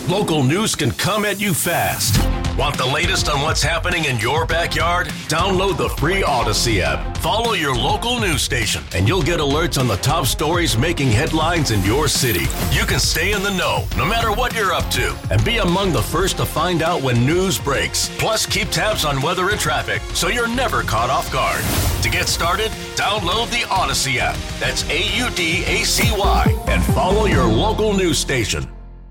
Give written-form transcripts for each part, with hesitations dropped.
Local news can come at you fast. Want the latest on what's happening in your backyard? Download the free Odyssey app. Follow your local news station, and you'll get alerts on the top stories making headlines in your city. You can stay in the know, no matter what you're up to, and be among the first to find out when news breaks. Plus, keep tabs on weather and traffic, so you're never caught off guard. To get started, download the Odyssey app. That's AUDACY, and follow your local news station.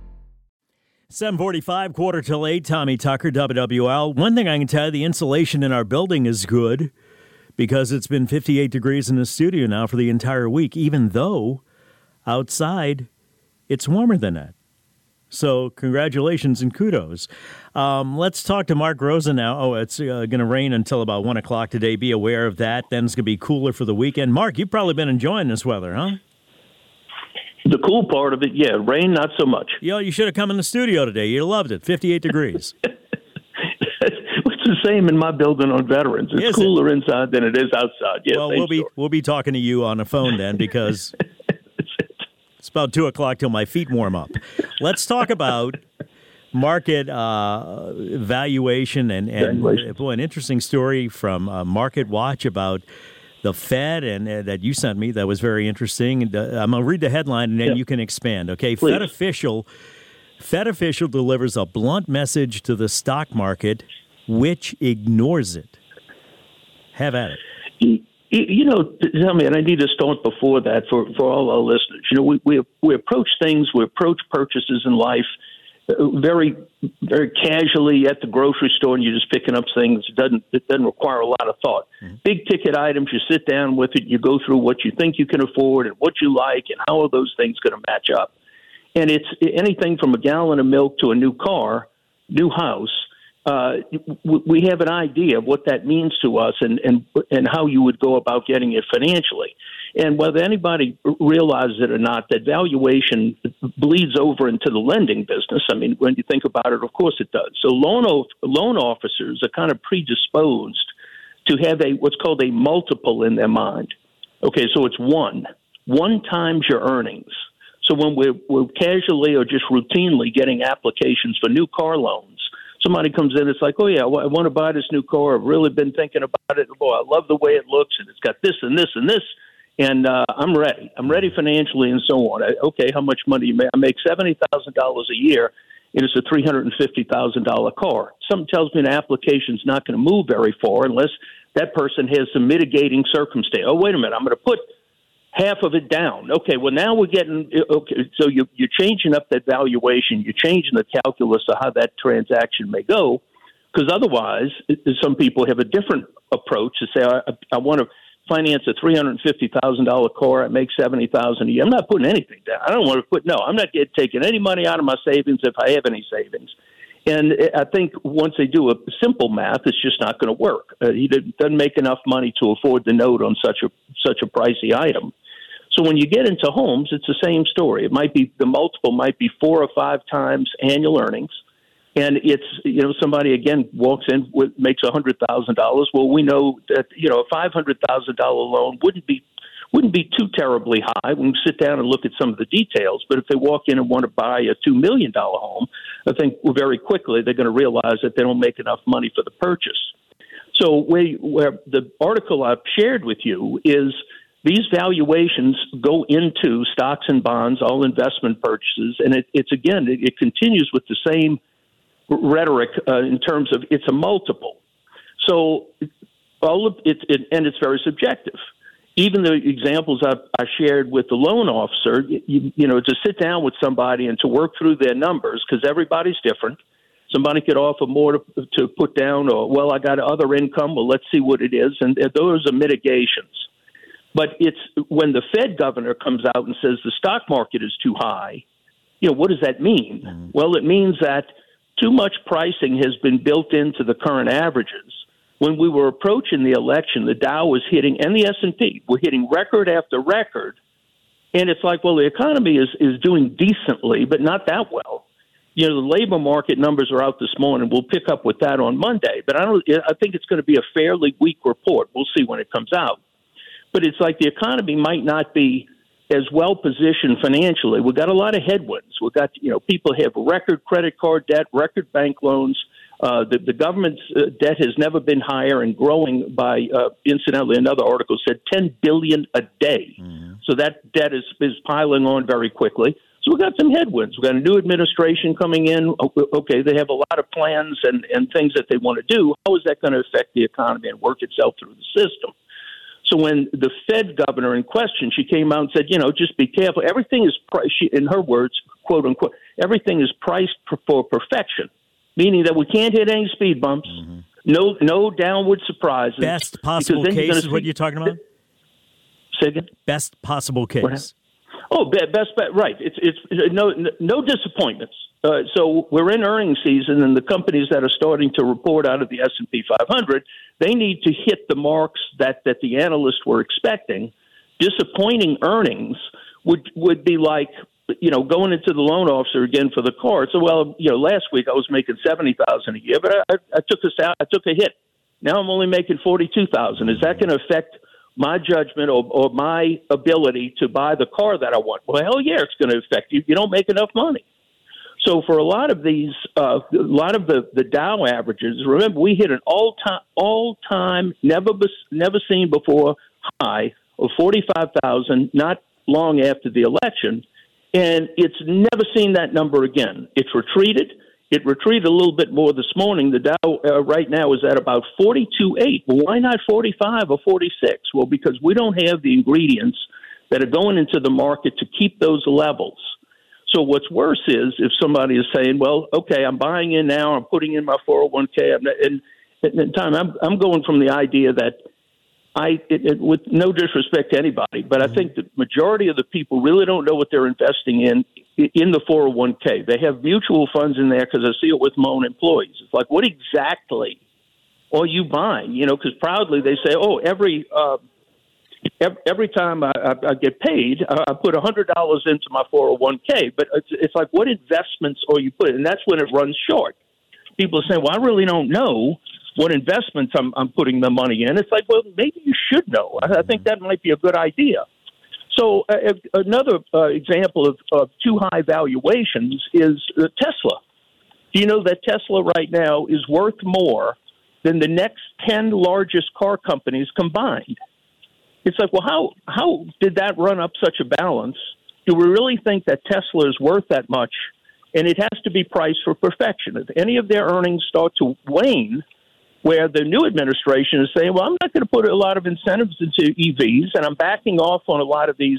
7:45, quarter till 8, Tommy Tucker, WWL. One thing I can tell you, the insulation in our building is good because it's been 58 degrees in the studio now for the entire week, even though outside it's warmer than that. So congratulations and kudos. Let's talk to Mark Rosen now. Oh, it's going to rain until about 1 o'clock today. Be aware of that. Then it's going to be cooler for the weekend. Mark, you've probably been enjoying this weather, huh? The cool part of it, yeah. Rain, not so much. You should have come in the studio today. You loved it. 58 degrees. It's the same in my building on Veterans. It's cooler inside than it is outside. Yes, well, we'll be talking to you on the phone then because it's about 2 o'clock till my feet warm up. Let's talk about market valuation and boy, an interesting story from Market Watch about the Fed and that you sent me that was very interesting. I'm going to read the headline and then you can expand. Okay, Fed official delivers a blunt message to the stock market, which ignores it. Have at it. Tell me, and I need to start before that for all our listeners. We approach things, we approach purchases in life very, very casually at the grocery store, and you're just picking up things. It doesn't require a lot of thought. Mm-hmm. Big ticket items, you sit down with it, you go through what you think you can afford and what you like, and how are those things going to match up. And it's anything from a gallon of milk to a new car, new house. We have an idea of what that means to us and how you would go about getting it financially. And whether anybody realizes it or not, that valuation bleeds over into the lending business. I mean, when you think about it, of course it does. So loan officers are kind of predisposed to have what's called a multiple in their mind. Okay, so it's one times your earnings. So when we're casually or just routinely getting applications for new car loans, somebody comes in, it's like, oh, yeah, I want to buy this new car. I've really been thinking about it. Boy, I love the way it looks, and it's got this and this and this. And I'm ready. I'm ready financially and so on. Okay, how much money you make? I make $70,000 a year, and it's a $350,000 car. Something tells me the application's not going to move very far unless that person has some mitigating circumstance. Oh, wait a minute, I'm going to put half of it down. Okay, well, now we're getting – okay, so you're changing up that valuation. You're changing the calculus of how that transaction may go, because otherwise some people have a different approach to say, I want to – finance a $350,000 car. It makes $70,000 a year. I'm not putting anything down. I don't want to I'm not taking any money out of my savings if I have any savings. And I think once they do a simple math, it's just not going to work. He doesn't make enough money to afford the note on such a pricey item. So when you get into homes, it's the same story. It might be the multiple might be 4 or 5 times annual earnings. And it's, somebody, again, walks in, makes $100,000. Well, we know that, a $500,000 loan wouldn't be too terribly high. We can sit down and look at some of the details. But if they walk in and want to buy a $2 million home, I think very quickly they're going to realize that they don't make enough money for the purchase. So where the article I've shared with you is these valuations go into stocks and bonds, all investment purchases. And it continues with the same rhetoric in terms of it's a multiple. So all of it, and it's very subjective. Even the examples I shared with the loan officer, to sit down with somebody and to work through their numbers, because everybody's different. Somebody could offer more to put down, or, well, I got other income. Well, let's see what it is. And those are mitigations. But it's when the Fed governor comes out and says the stock market is too high, what does that mean? Mm-hmm. Well, it means that too much pricing has been built into the current averages. When we were approaching the election, the Dow was hitting, and the S&P were hitting record after record. And it's like, well, the economy is doing decently, but not that well. The labor market numbers are out this morning. We'll pick up with that on Monday. But I think it's going to be a fairly weak report. We'll see when it comes out. But it's like the economy might not be as well positioned financially. We've got a lot of headwinds. We've got, people have record credit card debt, record bank loans. The government's debt has never been higher and growing by, incidentally, another article said $10 billion a day. Mm-hmm. So that debt is piling on very quickly. So we've got some headwinds. We've got a new administration coming in. Okay, they have a lot of plans and things that they want to do. How is that going to affect the economy and work itself through the system? So when the Fed governor in question, she came out and said, just be careful. Everything is, in her words, quote unquote, everything is priced for perfection, meaning that we can't hit any speed bumps, mm-hmm. no downward surprises. Best possible case is what you're talking about? Say again? Best possible case. Oh, right. It's no disappointments. So we're in earnings season, and the companies that are starting to report out of the S&P 500, they need to hit the marks that the analysts were expecting. Disappointing earnings would be like, going into the loan officer again for the car. So, last week I was making $70,000 a year, but I took a hit. Now I'm only making $42,000. Is that going to affect my judgment or my ability to buy the car that I want? Well, hell yeah, it's going to affect you. You don't make enough money. So for a lot of these, the Dow averages, remember we hit an all-time, never seen before high of 45,000 not long after the election, and it's never seen that number again. It's retreated. It retreated a little bit more this morning. The Dow right now is at about 42.8. Well, why not 45 or 46? Well, because we don't have the ingredients that are going into the market to keep those levels. So what's worse is if somebody is saying, well, okay, I'm buying in now, I'm putting in my 401k, I'm going from the idea that with no disrespect to anybody, but I think the majority of the people really don't know what they're investing in the 401k. They have mutual funds in there because I see it with my own employees. It's like, what exactly are you buying? Because proudly they say, oh, every time I get paid, I put $100 into my 401k. But it's like, what investments are you putting? And that's when it runs short. People are saying, well, I really don't know what investments I'm putting the money in. It's like, well, maybe you should know. I think that might be a good idea. So another example of too high valuations is Tesla. Do you know that Tesla right now is worth more than the next 10 largest car companies combined? It's like, well, how did that run up such a balance? Do we really think that Tesla is worth that much? And it has to be priced for perfection. If any of their earnings start to wane, where the new administration is saying, well, I'm not going to put a lot of incentives into EVs, and I'm backing off on a lot of these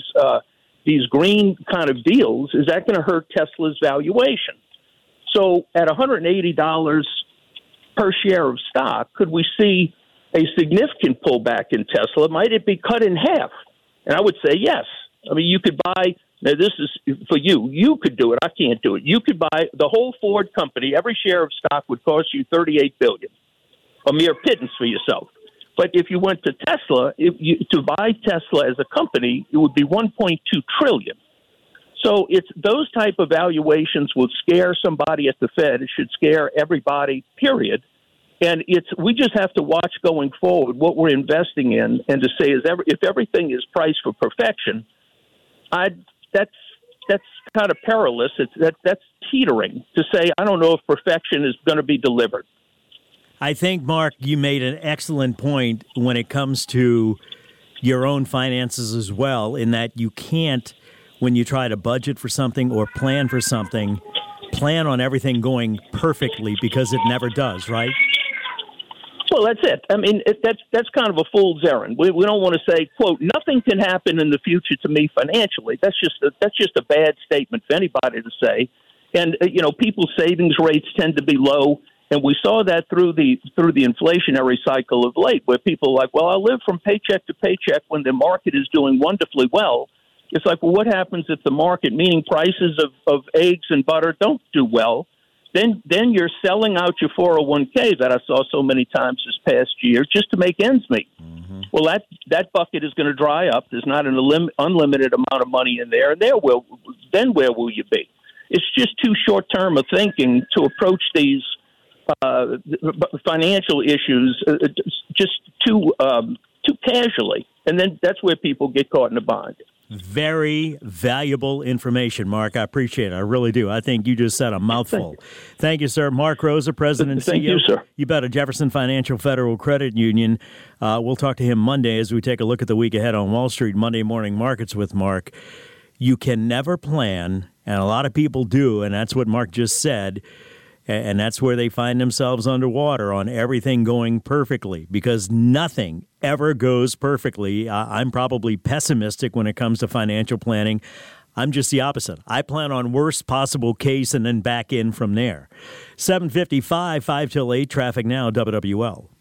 green kind of deals, is that going to hurt Tesla's valuation? So at $180 per share of stock, could we see a significant pullback in Tesla? Might it be cut in half? And I would say yes. I mean, you could buy, now this is for you. You could do it. I can't do it. You could buy the whole Ford company. Every share of stock would cost you $38 billion. A mere pittance for yourself. But if you went to Tesla, to buy Tesla as a company, it would be $1.2 trillion. So it's those type of valuations will scare somebody at the Fed. It should scare everybody, period. And we just have to watch going forward what we're investing in, and to say if everything is priced for perfection, that's kind of perilous. That's teetering to say I don't know if perfection is going to be delivered. I think, Mark, you made an excellent point when it comes to your own finances as well, in that you can't, when you try to budget for something or plan for something, plan on everything going perfectly, because it never does, right? Well, that's it. I mean, that's kind of a fool's errand. We don't want to say, quote, nothing can happen in the future to me financially. That's just a bad statement for anybody to say. And, people's savings rates tend to be low. And we saw that through the inflationary cycle of late, where people are like, well, I live from paycheck to paycheck when the market is doing wonderfully well. It's like, well, what happens if the market, meaning prices of eggs and butter, don't do well? Then you're selling out your 401k that I saw so many times this past year just to make ends meet. Mm-hmm. Well, that bucket is going to dry up. There's not an unlimited amount of money in there. And then where will you be? It's just too short-term of thinking to approach these financial issues just too casually, and then that's where people get caught in a bind. Very valuable information, Mark. I appreciate it. I really do. I think you just said a mouthful. Thank you, sir. Mark Rosa, President and CEO. Thank you, sir. You bet. Jefferson Financial Federal Credit Union. We'll talk to him Monday as we take a look at the week ahead on Wall Street. Monday Morning Markets with Mark. You can never plan, and a lot of people do, and that's what Mark just said. And that's where they find themselves underwater on everything going perfectly, because nothing ever goes perfectly. I'm probably pessimistic when it comes to financial planning. I'm just the opposite. I plan on worst possible case and then back in from there. 7:55, 5 till 8, traffic now, WWL.